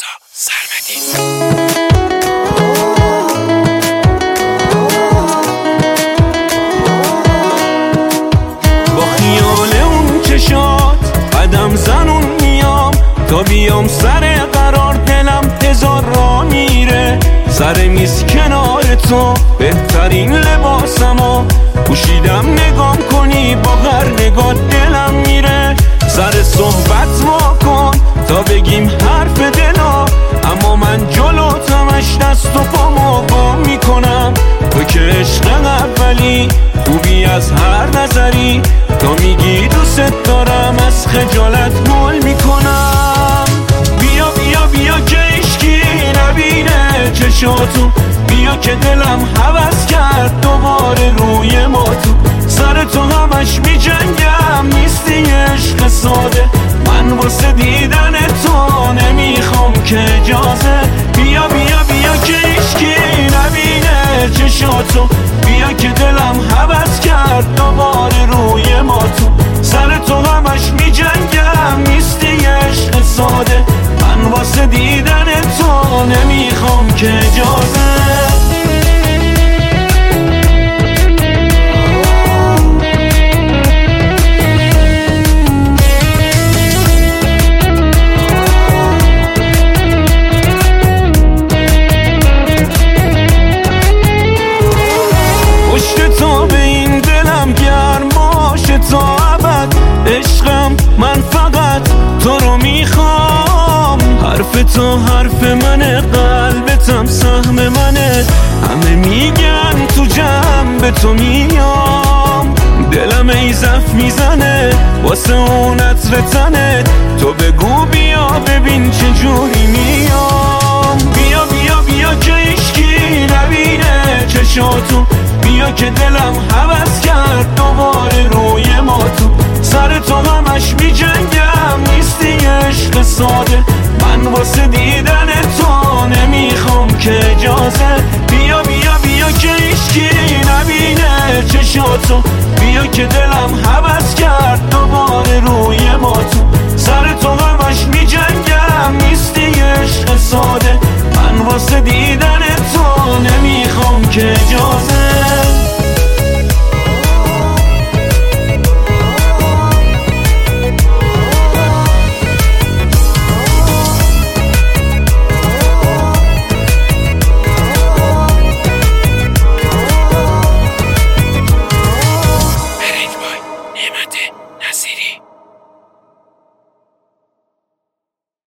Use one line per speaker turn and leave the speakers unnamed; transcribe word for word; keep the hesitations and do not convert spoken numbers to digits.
رضا سرمدی.
با خیال اون چشات قدم زنون میام، تا بیام سر قرار دلم هزار را میره. سر میز کنار تو بهترین لباسمو پوشیدم، نگام کنی با هر نگاه دلم میره. سر صحبت ما کن تا بگیم حرف دلا، اما من جلوتمش دست و پامو گم میکنم. تو که عشق اولی خوبی از هر نظری، تا میگی دوست دارم از خجالت گل میکنم. بیا بیا بیا که عشقی نبینه چشاتو، بیا که دلم هوس کرد دوباره روی ما تو. سر تو همش میجنگم نیستی عشق ساده، من واسه دیدن تو نمیخوام که اجازه. بیا بیا بیا که عشقی نبینه چشاتو، بیا که دلم هوس کرد دوباره روی ما تو. سر تو همش میجنگم نیستی عشق ساده، من واسه دیدن تو نمیخوام که اجازه. عشقم من فقط تو رو میخوام، حرف تو حرف منه، قلبتم سهم منه. همه میگن تو جمع به تو میام، دلم ای زف میزنه واسه اون عطر تنت. تو بگو بیا ببین چه جوری میام. بیا بیا بیا که عشقی نبینه چشاتو، بیا که دلم هوس کرد دوباره روی ما تو. سر تو همش میجنگم نیستی عشق ساده، من واسه دیدن تو نمیخوام که اجازه. بیا بیا بیا که عشقی نبینه چشاتو، بیا که دلم هوس کرد دوباره روی ما تو. سر تو همش میجنگم